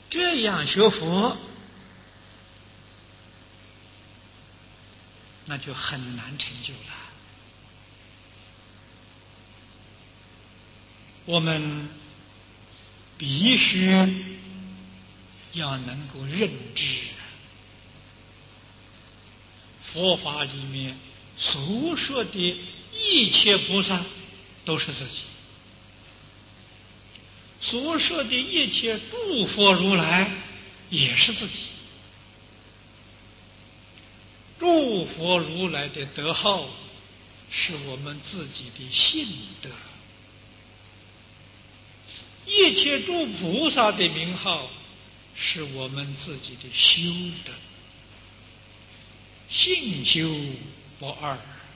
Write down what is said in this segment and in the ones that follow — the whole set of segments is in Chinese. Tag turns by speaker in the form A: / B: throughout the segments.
A: 这样学佛，那就很难成就了。我们必须要能够认知佛法里面所说的一切菩萨都是自己，所说的一切诸佛如来也是自己。诸佛如来的德号是我们自己的信德，一切诸菩萨的名号是我们自己的修德，信修不二，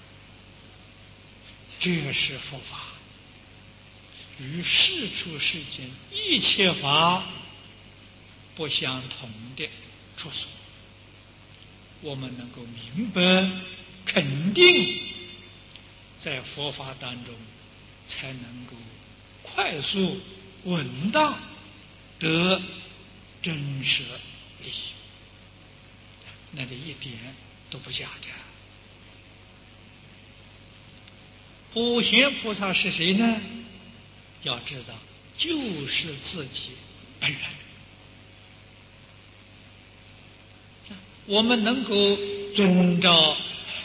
A: 这是佛法与世出世间一切法不相同的处所。我们能够明白肯定，在佛法当中才能够快速稳当得真实利益，那这一点都不假的。普贤菩萨是谁呢？要知道，就是自己本人。我们能够遵照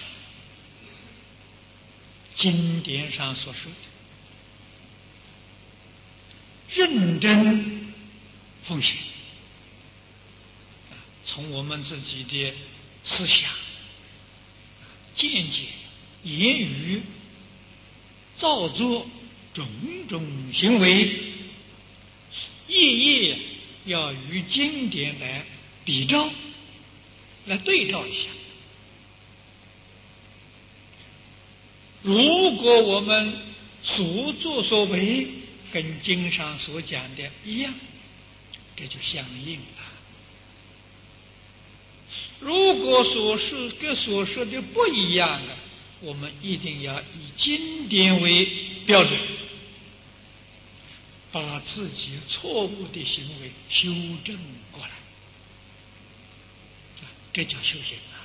A: 经典上所说的，认真奉行，从我们自己的思想、见解、言语、造作种种行为，夜夜要与经典来比照，来对照一下。如果我们所作所为跟经上所讲的一样，这就相应了。如果跟所说的不一样的，我们一定要以经典为标准，把自己错误的行为修正过来，这叫修行啊！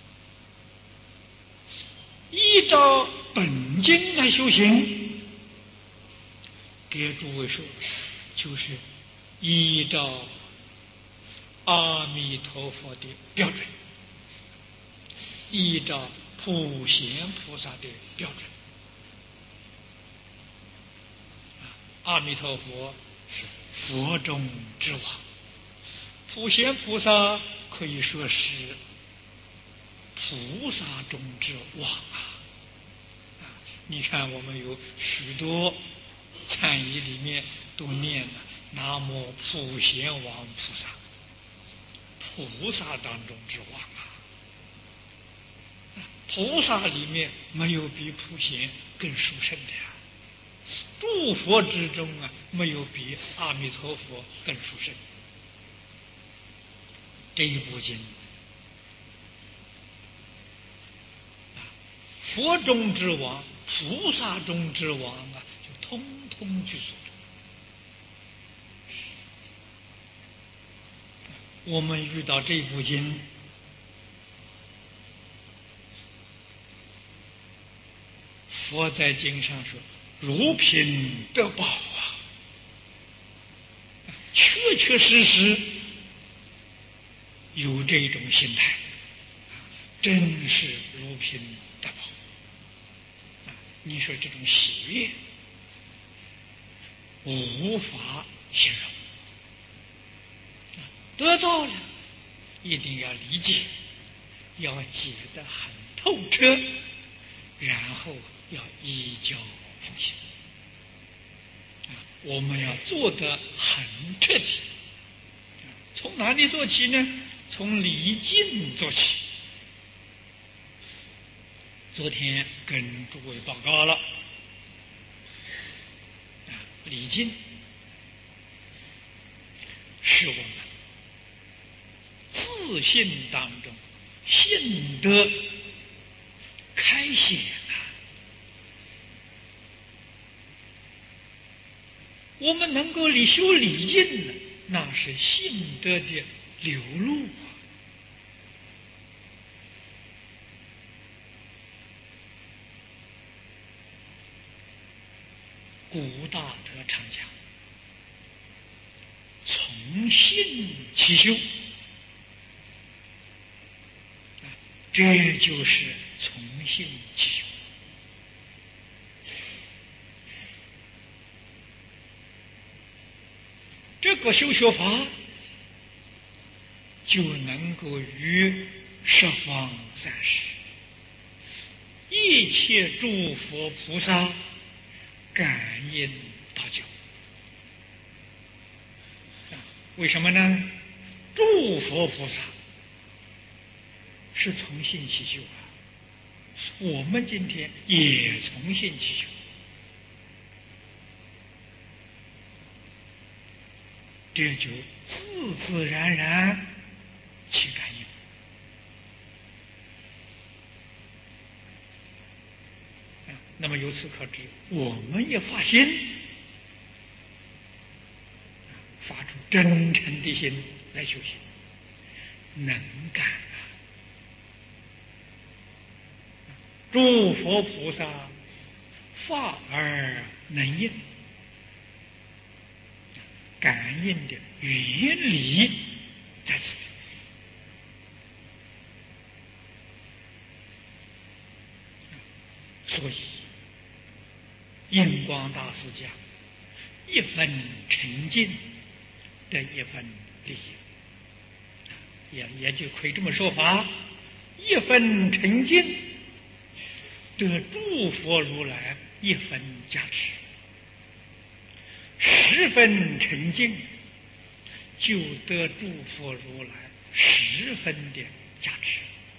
A: 依照本经来修行，给诸位说，就是依照阿弥陀佛的标准，依照普贤菩萨的标准。阿弥陀佛是佛中之王，普贤菩萨可以说是菩萨中之王啊！你看，我们有许多忏仪里面都念了南无普贤王菩萨，菩萨当中之王啊！菩萨里面没有比普贤更殊胜的呀，诸佛之中没有比阿弥陀佛更殊胜。这一部经，佛中之王、菩萨中之王就通通具足。我们遇到这部经，佛在经上说：“如品得宝啊！”确确实实有这种心态，真是如品得宝。你说这种喜悦无法形容，得到了一定要理解，要解得很透彻，然后要依教奉行。我们要做得很彻底。从哪里做起呢？从礼敬做起。昨天跟诸位报告了，礼敬是我们自信当中信德开显我们能够修礼敬， 那是性德的流露啊。古大德常讲，从心起修，这就是从心起修。这个修学法就能够与十方三世一切诸佛菩萨感应道交。为什么呢？诸佛菩萨是从心起修啊，我们今天也从心起修，这就自自然然起感应。那么由此可知，我们也发心，发出真诚的心来修行，能干啊！诸佛菩萨发而能应，感应的原理在此。所以印光大师讲，一分沉静得一分利益，也就可以这么说法：一分沉静得诸佛如来一分加持，10分沉静就得诸佛如来10分的加持。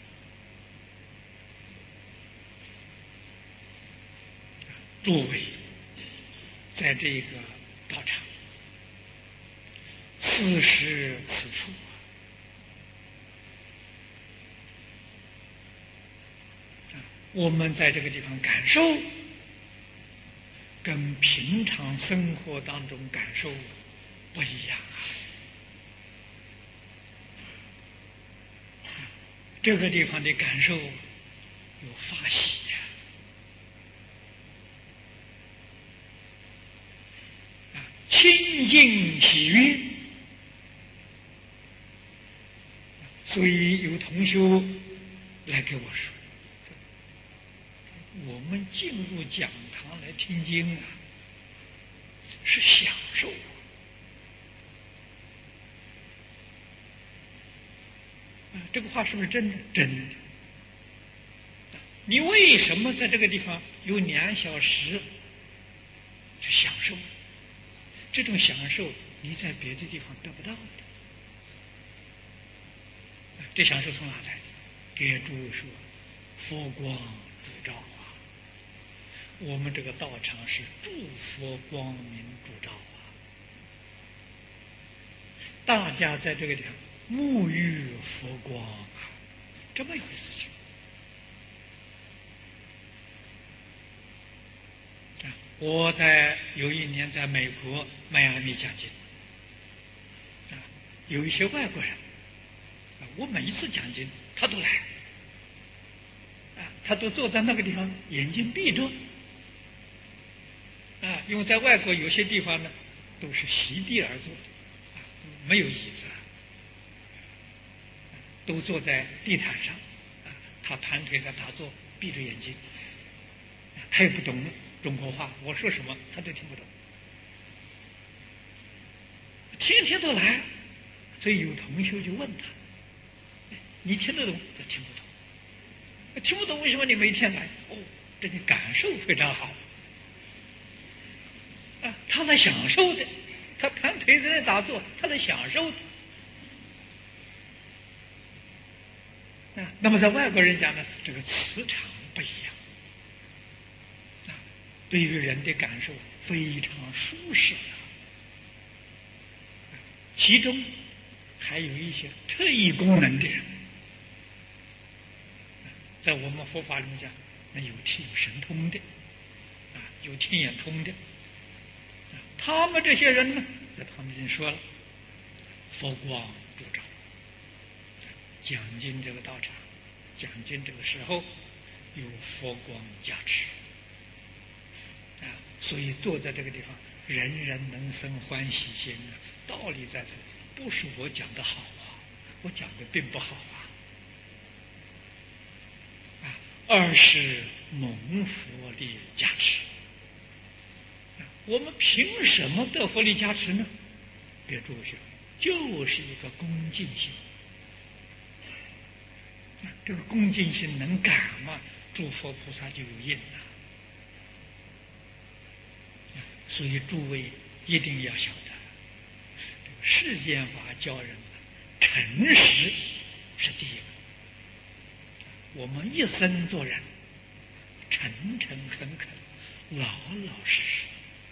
A: 诸位在这个道场，此时此处我们在这个地方感受，跟平常生活当中感受不一样啊。这个地方的感受有发喜清净喜悦。所以有同修来给我说，我们进入讲堂来听经啊，是享受这个话是不是真的？真的。你为什么在这个地方有2小时去享受？这种享受你在别的地方得不到的。这享受从哪来？给诸位说，佛光普照啊！我们这个道场是诸佛光明普照啊！大家在这个地方沐浴佛光啊，这么一回事情。我有一年在美国迈阿密讲经，有一些外国人，我每一次讲经他都来，他都坐在那个地方，眼睛闭着，因为在外国有些地方呢都是席地而坐，没有椅子，都坐在地毯上，他盘腿在打坐，闭着眼睛，他也不懂中国话，我说什么他都听不懂，天天都来，所以有同学就问他：“你听得懂？”他听不懂。听不懂为什么你每天来？这个感受非常好，他在享受的，他盘腿在那打坐，他在享受的。那么在外国人讲呢，这个磁场不一样。对于人的感受非常舒适，其中还有一些特异功能的人，在我们佛法里面讲，那有神通的，有天眼通的，他们这些人呢，他们已经说了， 佛光普照。讲经这个道场，讲经这个时候有佛光加持啊，所以坐在这个地方，人人能生欢喜心啊。道理在这，不是我讲的好啊，我讲的并不好啊，而是蒙佛力加持。我们凭什么得佛力加持呢？别注意，就是一个恭敬心。这个恭敬心能感嘛，诸佛菩萨就有应了。所以诸位一定要晓得，世间法教人诚实是第一个。我们一生做人，诚诚恳恳，老老实实。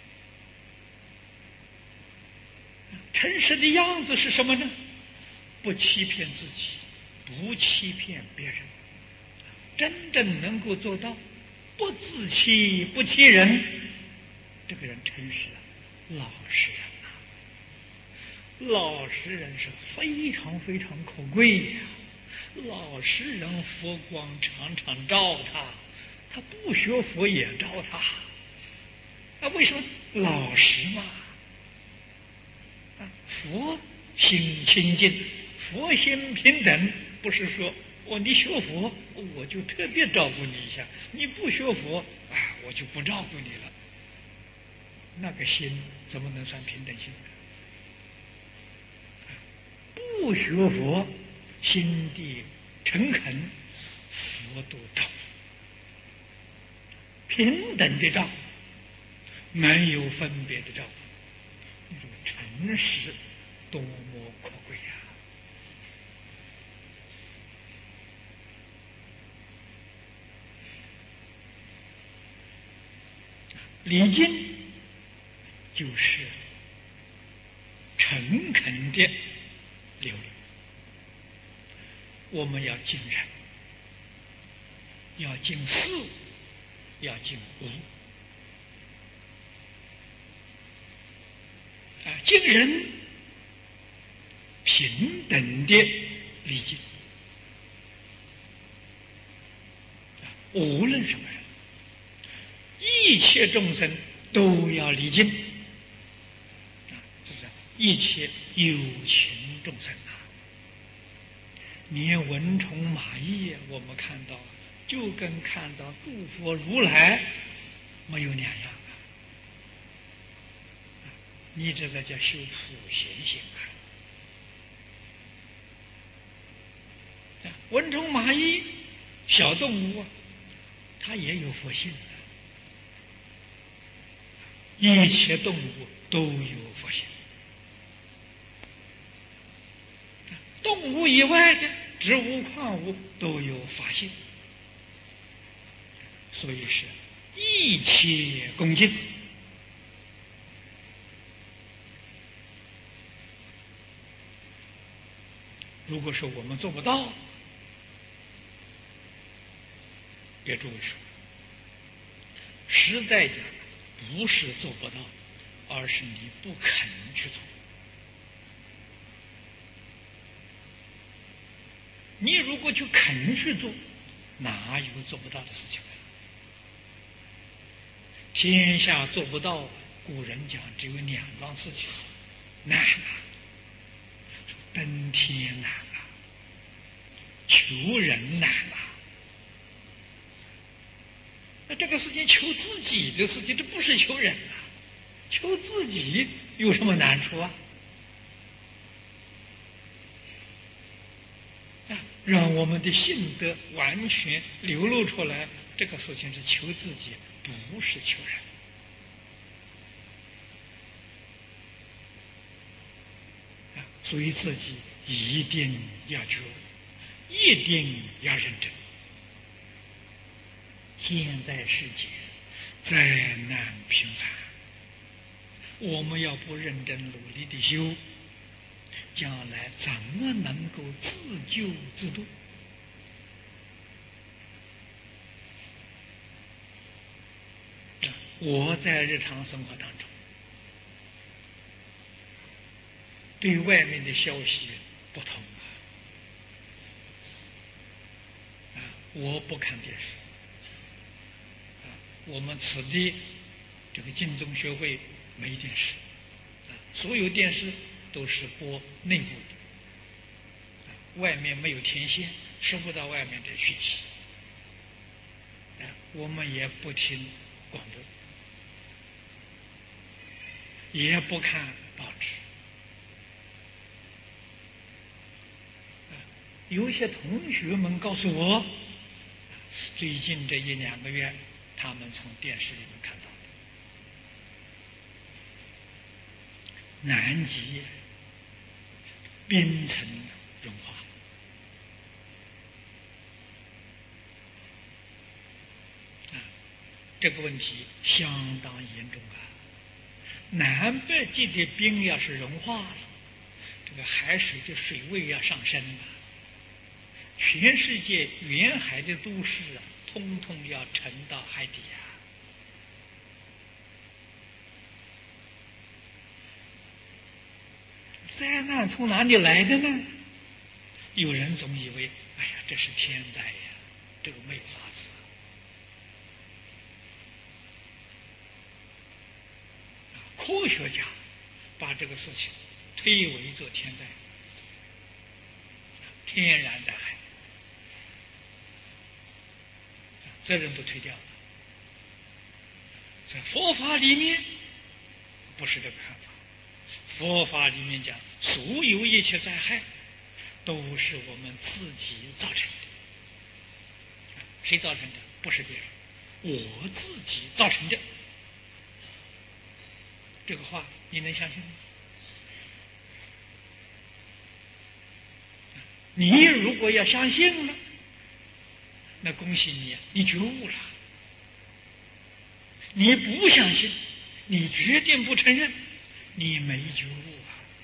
A: 诚实的样子是什么呢？不欺骗自己，不欺骗别人，真正能够做到不自欺不欺人，这个人诚实老实人啊。老实人是非常非常可贵呀。老实人佛光常常照他，他不学佛也照他。为什么？老实嘛。佛心清净，佛心平等，不是说你学佛我就特别照顾你一下，你不学佛我就不照顾你了。那个心怎么能算平等心呢？不学佛，心地诚恳，佛都照，平等的照，没有分别的照。诚实多么可贵呀！礼敬就是诚恳的流露。我们要敬人，要敬事，要敬物。敬人平等的礼敬，无论什么人，一切众生都要礼敬，就是一切有情众生啊。连蚊虫蚂蚁，我们看到就跟看到诸佛如来没有两样啊。你这个叫修普贤行啊！蚊虫蚂蚁小动物啊，它也有佛性的。一切动物都有佛性，动物以外的植物矿物都有法性，所以是一切恭敬。如果说我们做不到，别这么说，实在讲不是做不到，而是你不肯去做。你如果去肯去做，哪有做不到的事情？天下做不到，古人讲只有两桩事情难啊，登天难啊，求人难啊。那这个事情求自己的事情，这不是求人啊，求自己有什么难处啊？让我们的性德完全流露出来，这个事情是求自己，不是求人。所以自己一定要觉悟，一定要认真。现在世界灾难频繁，我们要不认真努力的修，将来怎么能够自救自度？我在日常生活当中， 对外面的消息不同我不看电视我们此地这个净宗学会没电视所有电视都是播内部的外面没有天线，收不到外面的讯息我们也不听广播，也不看报纸有一些同学们告诉我，最近这1、2个月他们从电视里面看到的南极冰层融化这个问题相当严重南北极的冰要是融化了，这个海水的水位要上升全世界沿海的都市通通要沉到海底灾难从哪里来的呢？有人总以为哎呀这是天灾呀，这个没有法子科学家把这个事情推为做天灾，天然灾害，责任都推掉了。在佛法里面不是这个看法，佛法里面讲所有一切灾害都是我们自己造成的。谁造成的？不是别人，我自己造成的。这个话你能相信吗？你如果要相信了，那恭喜你，你觉悟了。你不相信，你决定不承认，你没觉悟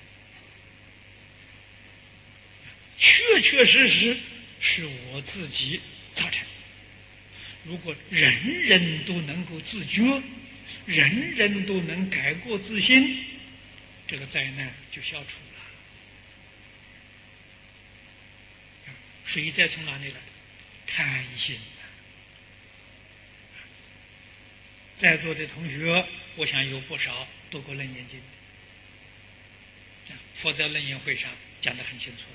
A: 确确实实是我自己造成。如果人人都能够自觉，人人都能改过自新，这个灾难就消除了。水灾从哪里来？贪心。在座的同学，我想有不少读过《楞严经》，佛在楞严会上讲得很清楚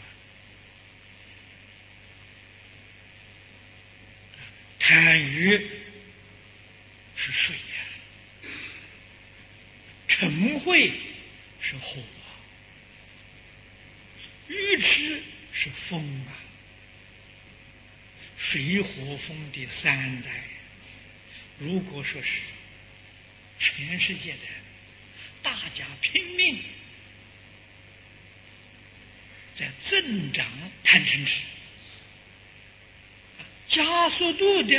A: 贪欲是水嗔恚是火愚痴是风水火风的三灾。如果说是全世界的人大家拼命在增长贪嗔痴，加速度的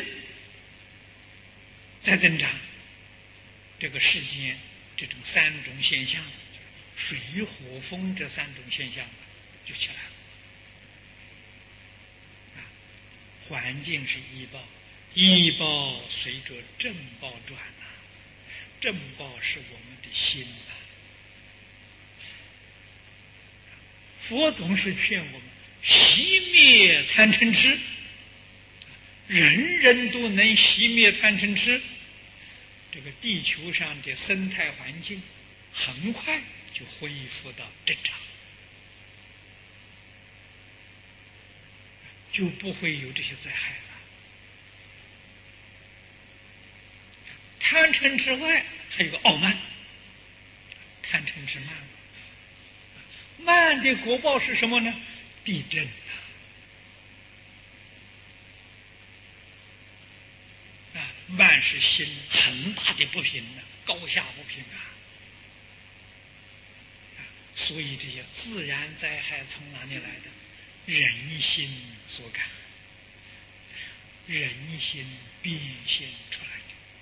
A: 在增长，这个世间这种3种现象，水火风这3种现象就起来了。环境是依报，依报随着正报转正报是我们的心佛总是劝我们熄灭贪嗔痴，人人都能熄灭贪嗔痴，这个地球上的生态环境很快就恢复到正常，就不会有这些灾害了。贪嗔之外还有个傲慢，贪嗔之慢，慢的果报是什么呢？地震慢是心很大的不平高下不平所以这些自然灾害从哪里来的？人心所感，人心变现出来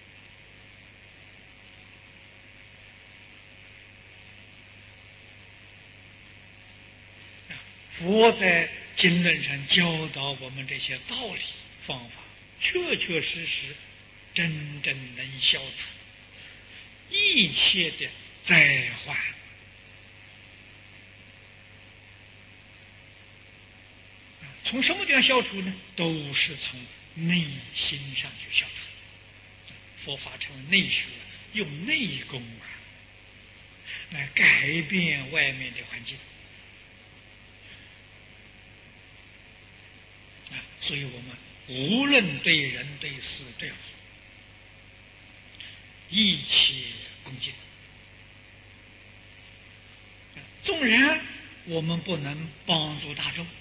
A: 的。佛在经论上教导我们这些道理方法，确确实实真正能消除一切的灾患。 从什么地方消除呢？都是从内心上去消除。佛法称为内学，用内功来改变外面的环境。所以我们无论对人对事对物，一切恭敬。纵然我们不能帮助大众，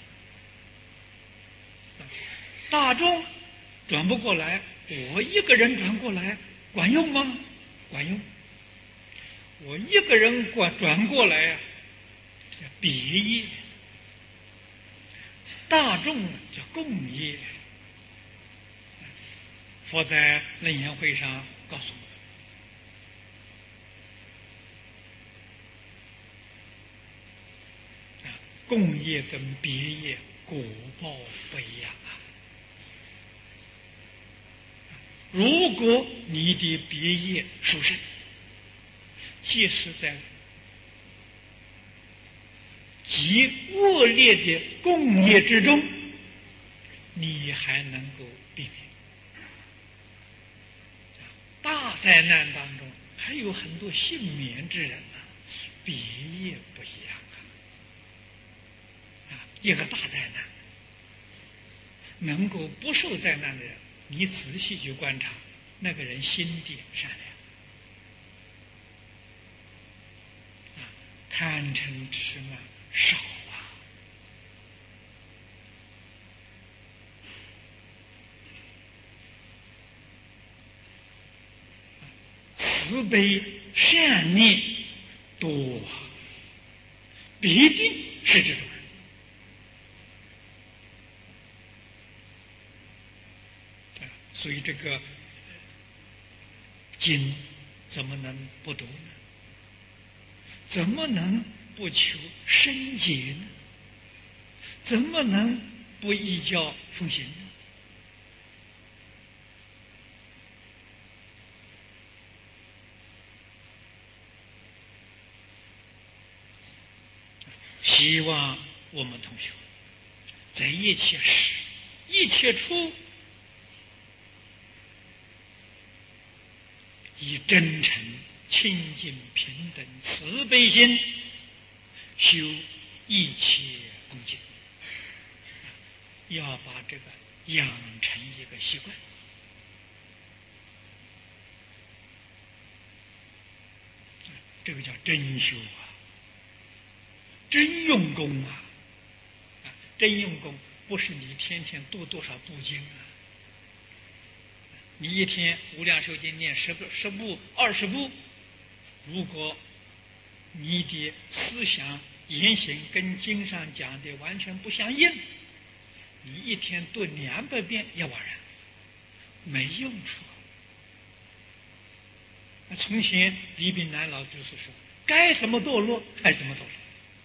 A: 大众转不过来，我一个人转过来管用吗？管用。我一个人转过来啊，叫别业；大众叫共业。佛在楞严会上告诉我，共业跟别业果报不一样啊。如果你的别业殊胜，即使在极恶劣的共业之中，你还能够避免。大灾难当中还有很多幸免之人啊，别业不一样啊。一个大灾难，能够不受灾难的人，你仔细去观察，那个人心地善良，贪嗔痴慢少啊。慈悲善念多啊，必定是这种人。所以这个经怎么能不读呢？怎么能不求深解呢？怎么能不依教奉行呢？希望我们同学在一切时、一切处，以真诚、清净、平等、慈悲心修一切恭敬，要把这个养成一个习惯。这个叫真修啊，真用功啊！真用功不是你天天读多少部经啊，你一天无量寿经念10部、20部，如果你的思想言行跟经上讲的完全不相应，你一天读200遍也枉然，没用处。从前李炳南老居士说，该怎么堕落还怎么堕落，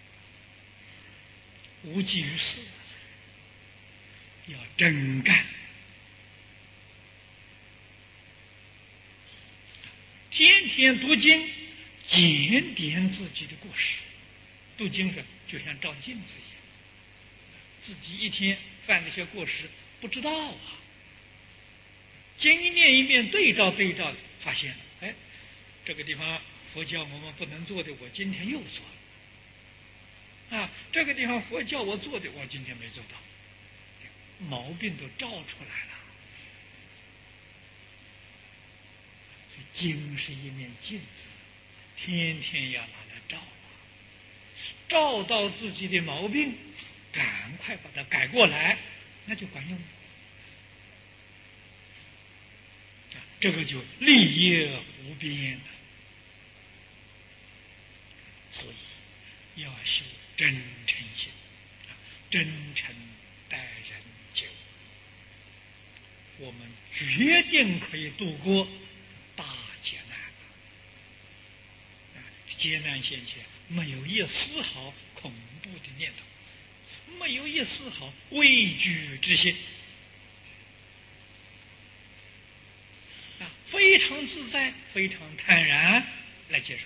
A: 无济于事，要真干。天天读经，检点自己的过失。读经时就像照镜子一样，自己一天犯那些过失不知道啊，经一念一遍对照的发现，哎，这个地方佛教我们不能做的，我今天又做了啊，这个地方佛教我做的，我今天没做到，毛病都照出来了。经是一面镜子，天天要拿来照啊，照到自己的毛病，赶快把它改过来，那就管用了。这个就利益无边了。所以要修真诚心，真诚待人接物，我们决定可以度过大劫难。劫难现前，没有一丝毫恐怖的念头，没有一丝毫畏惧之心，非常自在，非常坦然来接受。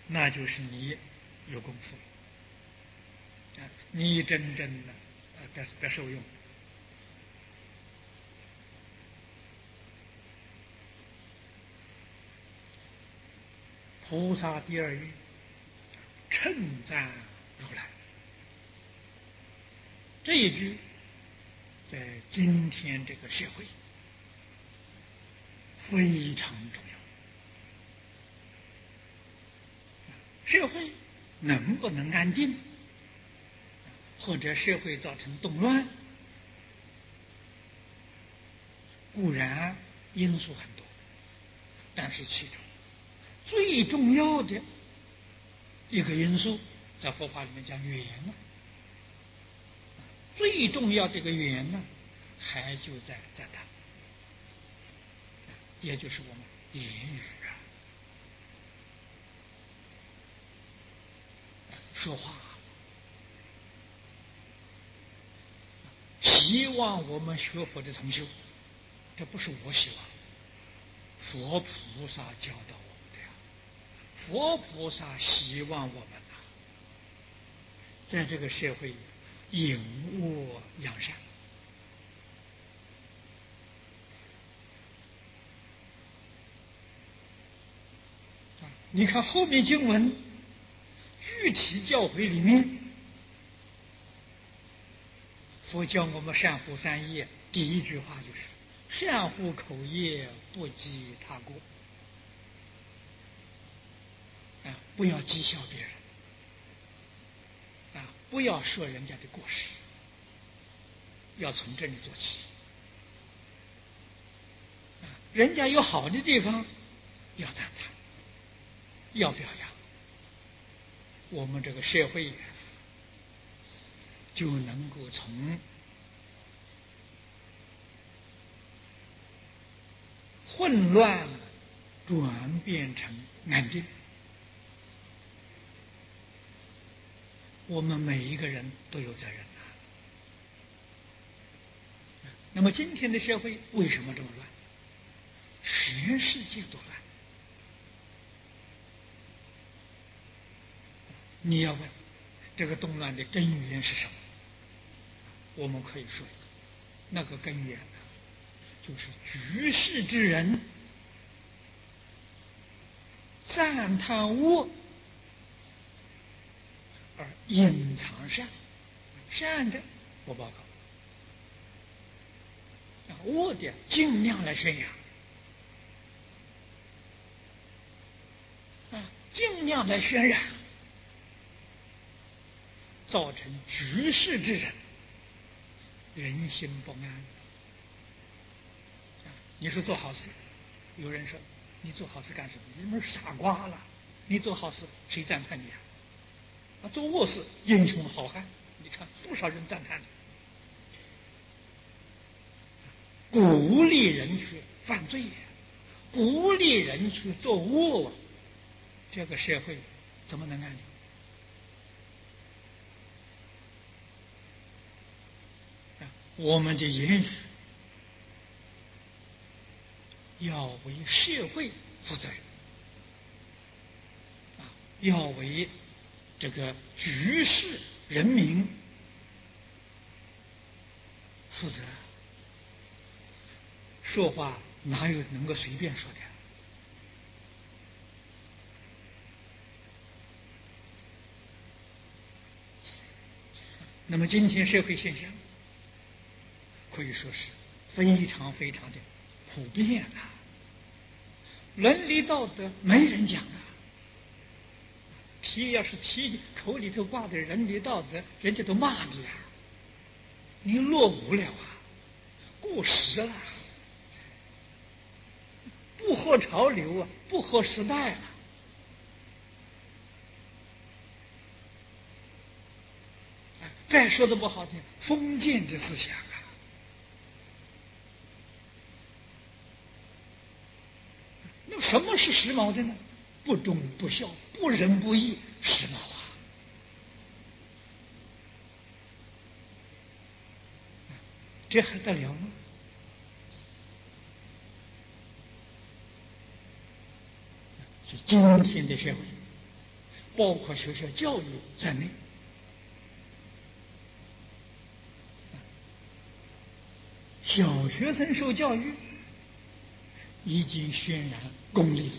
A: 那就是你有功夫啊，你真正的受用。菩萨第二语称赞如来，这一句在今天这个社会非常重要。社会能不能安定，或者社会造成动乱，固然因素很多，但是其中最重要的一个因素，在佛法里面讲缘呢。最重要的一个缘呢，还就在它，也就是我们言语啊，说话。希望我们学佛的同修，这不是我希望，佛菩萨教导我们的呀。佛菩萨希望我们呐，在这个社会隐恶扬善。你看后面经文具体教诲里面，佛教我们善护三业，第一句话就是善护口业，不讥他过。不要讥笑别人，不要说人家的过失，要从这里做起。人家有好的地方，要赞叹，要表扬，我们这个社会就能够从混乱转变成安定。我们每一个人都有责任那么今天的社会为什么这么乱？全世界都乱。你要问这个动乱的根源是什么？我们可以说，那个根源就是居士之人赞叹恶而隐藏善，善的不报告，恶的尽量来宣扬，尽量来渲染，造成居士之人人心不安。你说做好事，有人说你做好事干什么？你怎么傻瓜了？你做好事谁赞叹你啊？做恶事英雄好汉，你看多少人赞叹你？鼓励人去犯罪，鼓励人去做恶，这个社会怎么能安宁？我们的言语要为社会负责任，要为这个局势人民负责。说话哪有能够随便说的？那么今天社会现象可以说是非常非常的普遍啊，伦理道德没人讲啊。要是提口里头挂的伦理道德，人家都骂你啊，你落伍了啊，过时了，不合潮流啊，不合时代了。再说的不好听，封建的思想啊。那什么是时髦的呢？不忠不孝，不仁不义，时髦啊！这还得了吗？是今天的社会包括学校教育在内。小学生受教育已经渲染功利，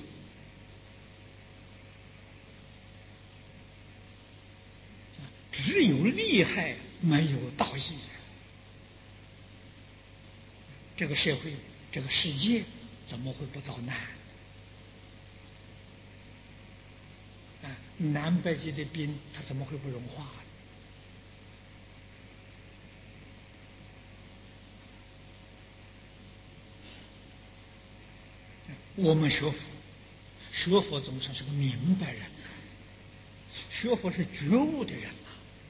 A: 只有利害，没有道义。这个社会，这个世界，怎么会不遭难？南北极的冰，它怎么会不融化？我们学佛，学佛总算是个明白人，学佛是觉悟的人呐。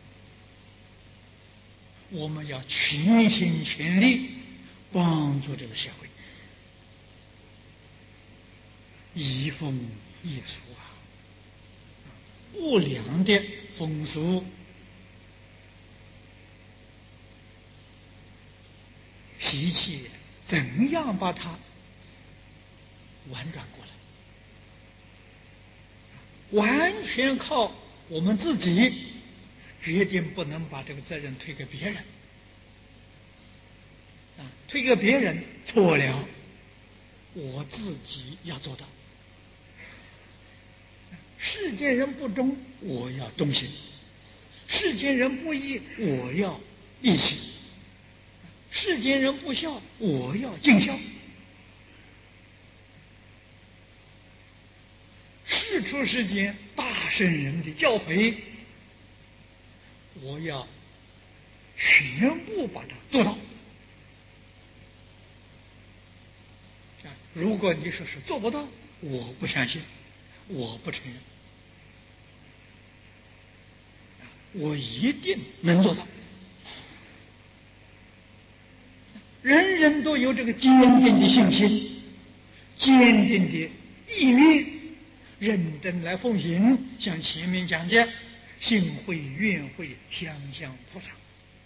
A: 我们要全心全力帮助这个社会，移风易俗啊，不良的风俗、脾气，怎样把它婉转过来？完全靠我们自己决定，不能把这个责任推给别人。推给别人错了，我自己要做到。世间人不忠，我要忠心；世间人不义，我要义气；世间人不孝，我要尽孝。世出世间大圣人的教诲，我要全部把它做到。如果你说是做不到，我不相信，我不承认，我一定能做到。人人都有这个坚定的信心，坚定的意愿，认真来奉行。像前面讲的，信会、愿会、相向菩萨，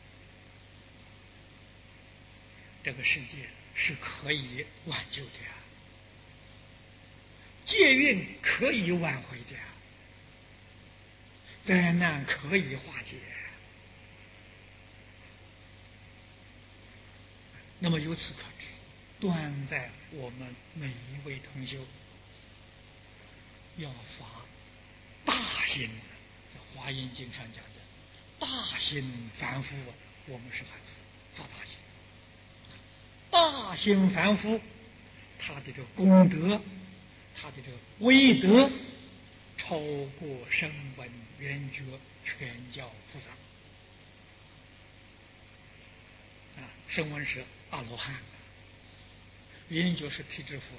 A: 这个世界是可以挽救的呀。劫运可以挽回的，灾难可以化解。那么由此可知，端在我们每一位同修要发大心。在《华严经》上讲的大心凡夫，我们是凡夫，发大心。大心凡夫，他的这个功德，他的这个威德，超过声闻缘觉全教菩萨。声闻是阿罗汉，缘觉是辟支佛，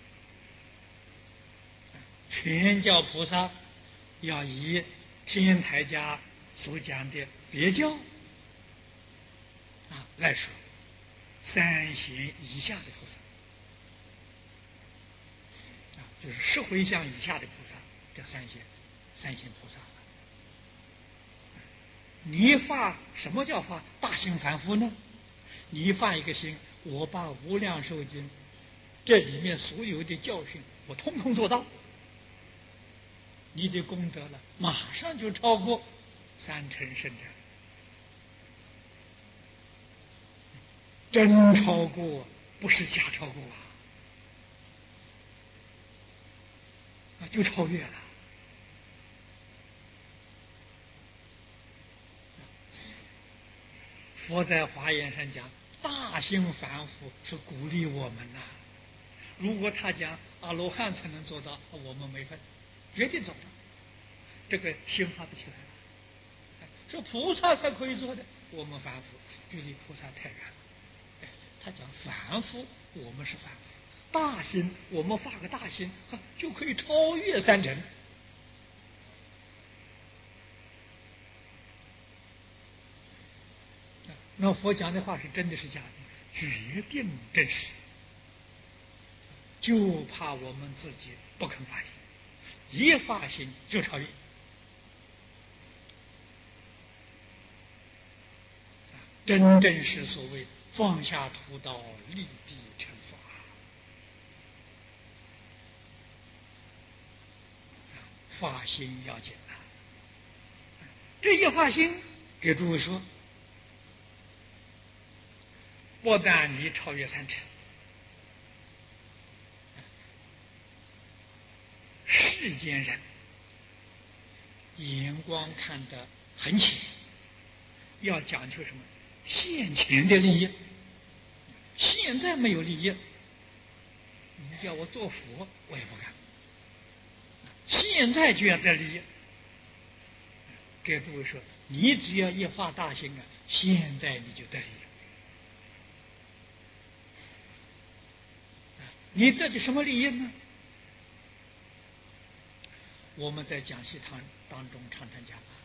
A: 全教菩萨要以天台家所讲的别教来说，三贤以下的菩萨，就是10回向以下的菩萨，叫三贤菩萨。你发什么叫发大心凡夫呢？你发一个心，我把《无量寿经》这里面所有的教训，我通通做到，你的功德了，马上就超过3成圣者，真超过，不是假超过就超越了。佛在华严上讲，大心凡夫是鼓励我们呐。如果他讲阿罗汉才能做到，我们没份，决定做不到，这个心发不起来了。说菩萨才可以做的，我们凡夫距离菩萨太远了。他讲凡夫，我们是凡夫，大心我们发个大心，就可以超越3成。那佛讲的话是真的是假的？决定真实，就怕我们自己不肯发心，一发心就超越。真正是所谓放下屠刀，立地成佛发心要紧啊！这一发心，给诸位说，不但你超越三尘，世间人眼光看得很浅，要讲究什么？现前的利益。现在没有利益，你叫我做佛，我也不干。现在就要得利益，给诸位说，你只要一发大心啊，现在你就得利益。你得的什么利益呢？我们在讲习堂当中常常讲啊，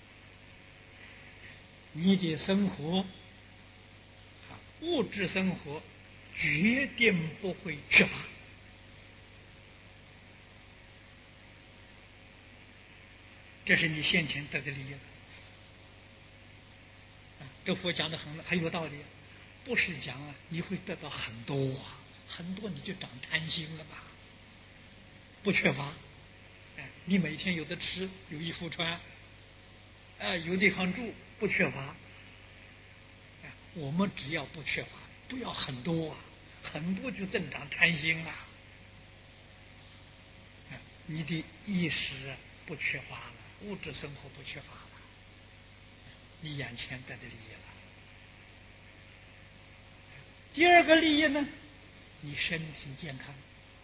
A: 你的生活，物质生活决定不会缺乏。这是你先前得的利益。这佛讲的很有道理，不是讲啊，你会得到很多啊，很多你就长贪心了吧？不缺乏，你每天有的吃，有衣服穿，有地方住，不缺乏。我们只要不缺乏，不要很多啊，很多就增长贪心了。你的意识不缺乏了，物质生活不缺乏了，你眼前得的利益了。第二个利益呢，你身体健康。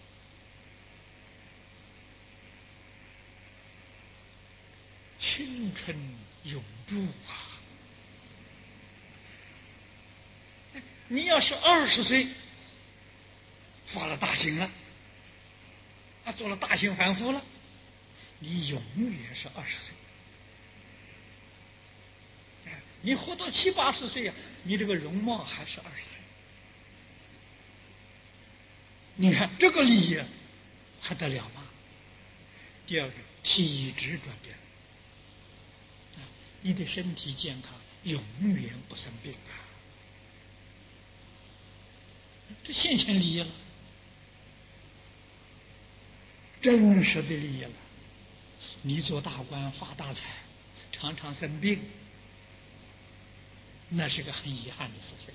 A: 青春永驻啊！你要是20岁发了大心了，做了大心凡夫了，你永远是20岁。你活到70、80岁啊，你这个容貌还是20岁。你看这个利益还得了吗？第二个，体质转变，你的身体健康，永远不生病啊！这现前利益了，真实的利益了。你做大官发大财，常常生病，那是个很遗憾的事情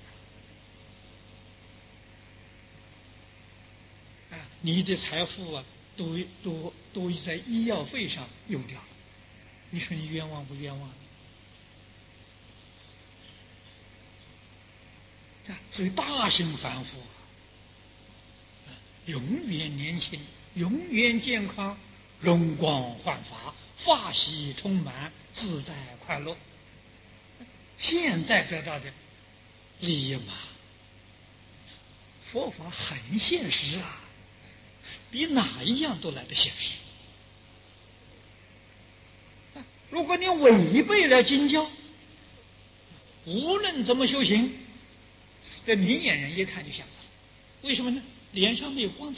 A: 啊！你的财富啊，都在医药费上用掉了，你说你冤枉不冤枉？所以大心凡夫，永远年轻，永远健康，容光焕发，发喜充满，自在快乐。现在得到的利益嘛，佛法很现实啊，比哪一样都来得现实。如果你违背了经教，无论怎么修行，这明眼人一看就晓得了。为什么呢？脸上没有光彩。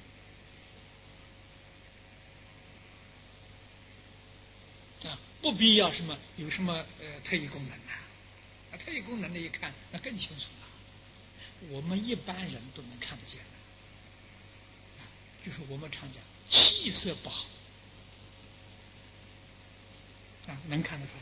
A: 不必要有什么特异功能啊，特异功能的一看那更清楚了，我们一般人都能看得见。就是我们常讲气色不好能看得出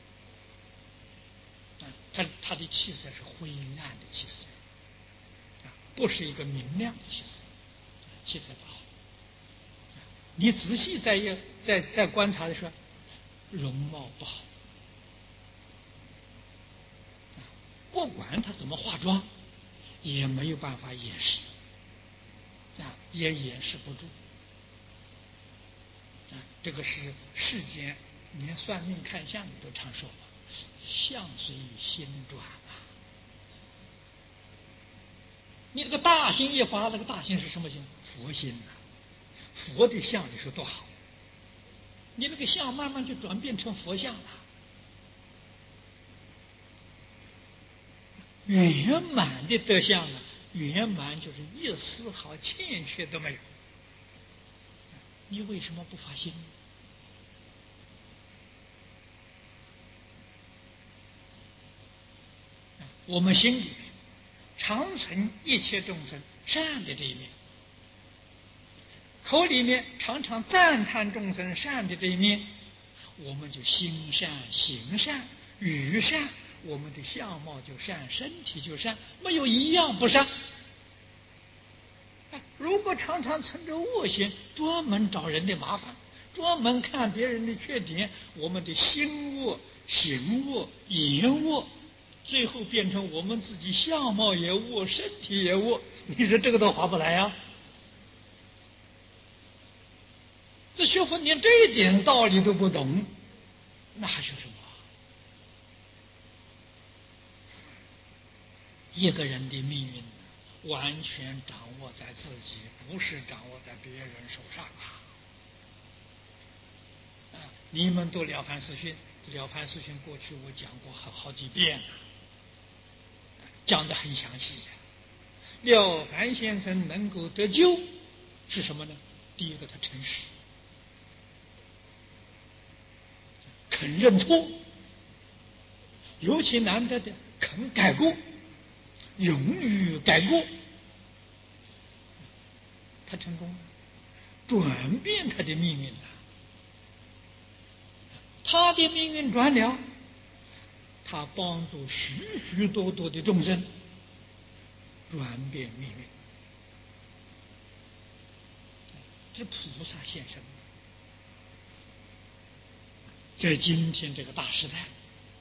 A: 来他的气色是灰暗的气色不是一个明亮的气色，气色不好。你仔细在观察的时候，容貌不好，不管他怎么化妆，也没有办法掩饰也掩饰不住这个是世间连算命看相的都常说了，相随心转你这个大心一发，那个大心是什么心？佛心佛的相你说多好，你那个相慢慢就转变成佛相了，圆满的德相圆满就是一丝毫欠缺都没有。你为什么不发心？我们心里面常存一切众生善的这一面， 口里面常常赞叹众生善的这一面，我们就心善行善语善，我们的相貌就善，身体就善，没有一样不善。如果常常存着恶心，专门找人的麻烦，专门看别人的缺点，我们的心恶、行恶、言恶，最后变成我们自己相貌也恶，身体也恶，你说这个都划不来啊！这学佛连这一点道理都不懂，那还学什么？一个人的命运完全掌握在自己，不是掌握在别人手上啊！你们读《了凡四训》，《了凡四训》过去我讲过好几遍了，讲得很详细。了凡先生能够得救是什么呢？第一个，他诚实，肯认错，尤其难得的肯改过，勇于改过，他成功了，转变他的命运了。他的命运转了，他帮助许许多多的众生转变命运，这菩萨现身。在今天这个大时代，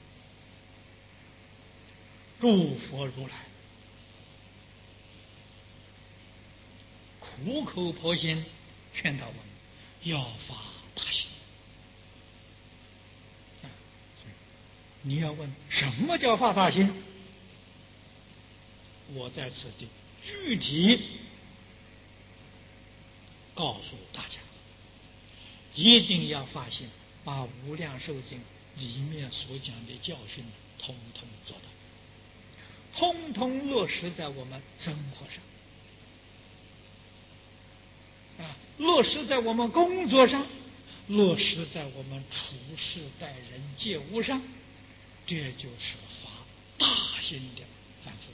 A: 诸佛如来苦口婆心劝导我们要发大心。你要问什么叫发大心？我在此地具体告诉大家，一定要发心，把《无量寿经》里面所讲的教训统统做到，通通落实在我们生活上，落实在我们工作上，落实在我们处事待人接物上，这就是发大心的凡夫。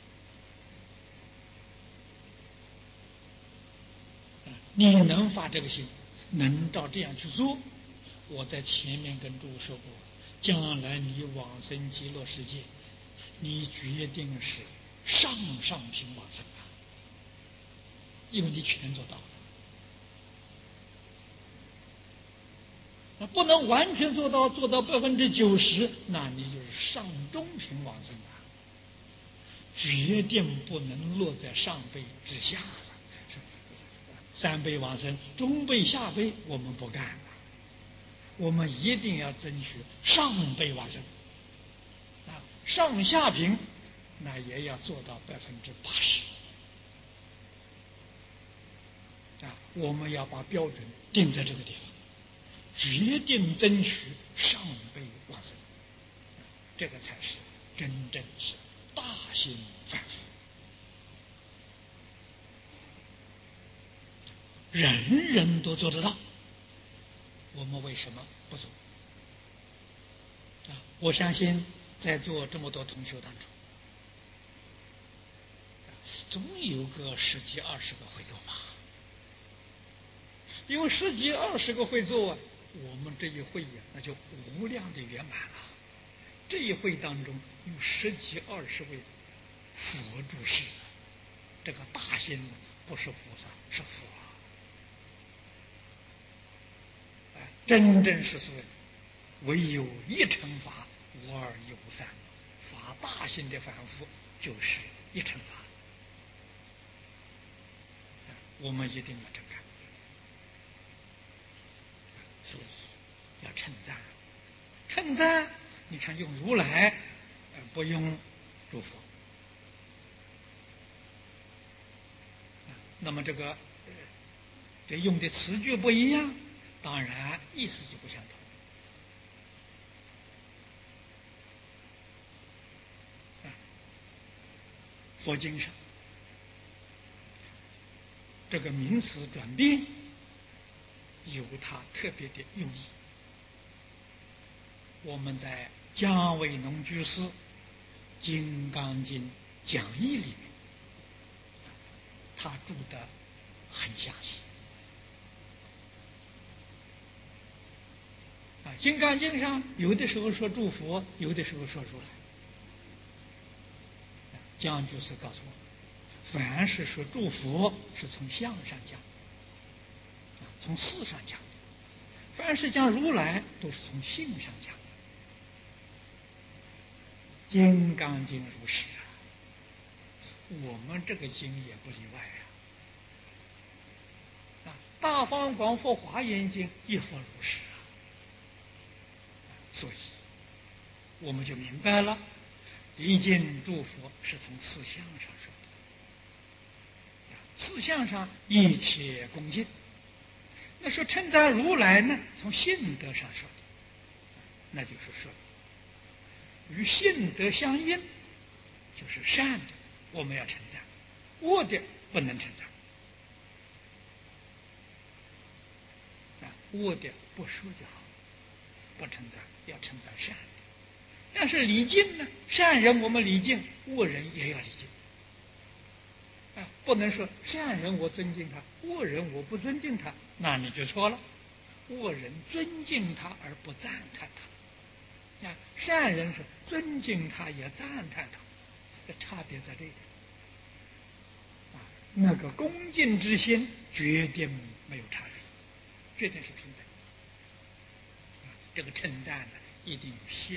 A: 你能发这个心，能照这样去做，我在前面跟诸位说过，将来你往生极乐世界，你决定是上品往生啊，因为你全做到了。那不能完全做到90%，那你就是上中品往生啊，决定不能落在上辈之下了。三辈往生，中辈下辈我们不干了，我们一定要争取上辈往生啊，上下品那也要做到80%啊，我们要把标准定在这个地方，决定争取上辈往生，这个才是真正是大心凡夫。人人都做得到，我们为什么不做？我相信在座这么多同学当中，总有个10几20个会做吧。有10几20个会做啊，我们这一会呀，那就无量的圆满了。这一会当中有10几20位佛住世，这个大心不是菩萨，是佛啊！真正是所谓唯有一乘法，无二亦无三。发大心的凡夫就是一乘法，我们一定要这么干。所以要称赞，称赞你看用如来，不用诸佛。那么这用的词句不一样，当然意思就不相同。佛经上这个名词转变有它特别的用意。我们在姜维农居士《金刚经》讲义里面，他注得很详细。 金刚经》上有的时候说诸佛，有的时候说如来。讲就是告诉我们，凡是说诸佛是从相上讲，从事上讲；凡是讲如来，都是从性上讲。《金刚经》如是啊，我们这个经也不例外啊。大方广佛华严经亦复如是啊。所以我们就明白了，礼敬诸佛是从四相上说的，四相上一切恭敬。那说称赞如来呢，从性德上说的，那就是说与性德相应，就是善的我们要称赞，恶的不能称赞。恶的不说就好，不称赞，要称赞善的。但是礼敬呢，善人我们礼敬，恶人也要礼敬。不能说善人我尊敬他，恶人我不尊敬他，那你就错了。恶人尊敬他而不赞叹他，善人是尊敬他也赞叹他，这差别在这里。那个恭敬之心决定没有差别，决定是平等。这个称赞呢，一定有